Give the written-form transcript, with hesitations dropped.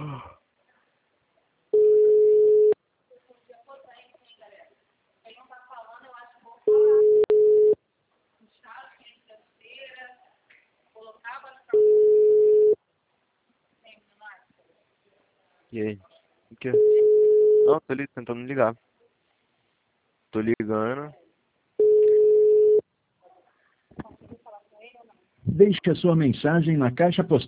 E aí? O quê? Não, tô tentando ligar. Tô ligando. Deixe a sua mensagem na caixa postal.